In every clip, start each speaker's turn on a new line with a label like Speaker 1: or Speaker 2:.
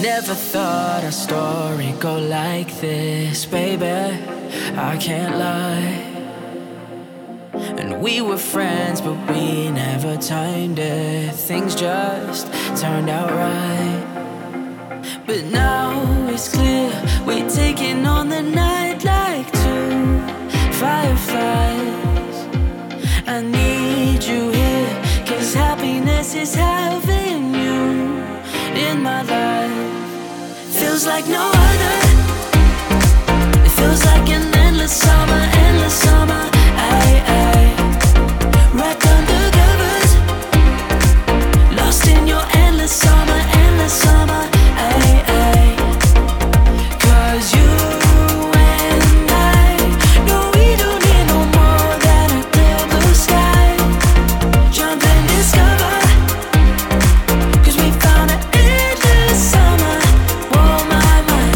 Speaker 1: Never thought our story go like this, baby, I can't lie. And we were friends, but we never timed it. Things just turned out right. But now it's clear we're taking on the night like two fireflies. I need you here, 'cause happiness is having you in my life. Feels like no other. It feels like an endless summer, endless summer. Wrapped under covers, lost in your endless summer, endless summer. 'Cause you and I know we don't need no more than a clear blue sky. Jump and discover, 'cause we found an endless summer. Oh my, my.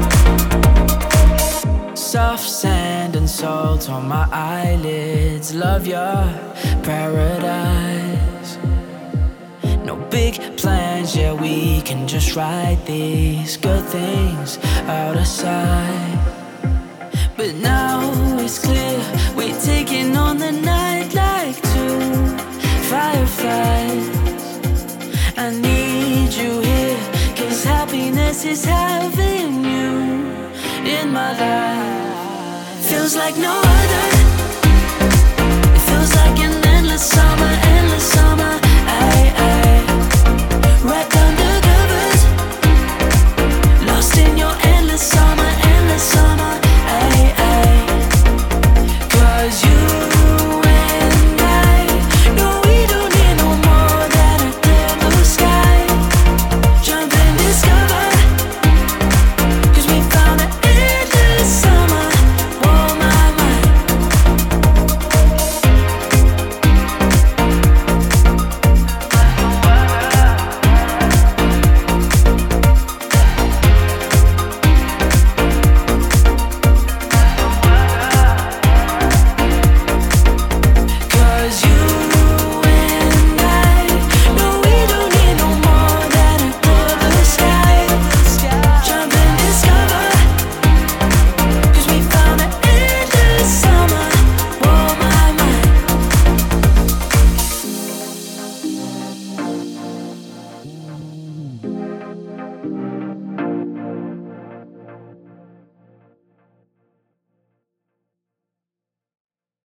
Speaker 1: Soft sand and salt on my eyelids. Love your paradise. No big plans, yeah, we can just ride these good things out of sight. But now it's clear we're taking on the night like two fireflies. I need you here, 'cause happiness is having you in my life. Feels like no other. It feels like an endless summer, endless summer.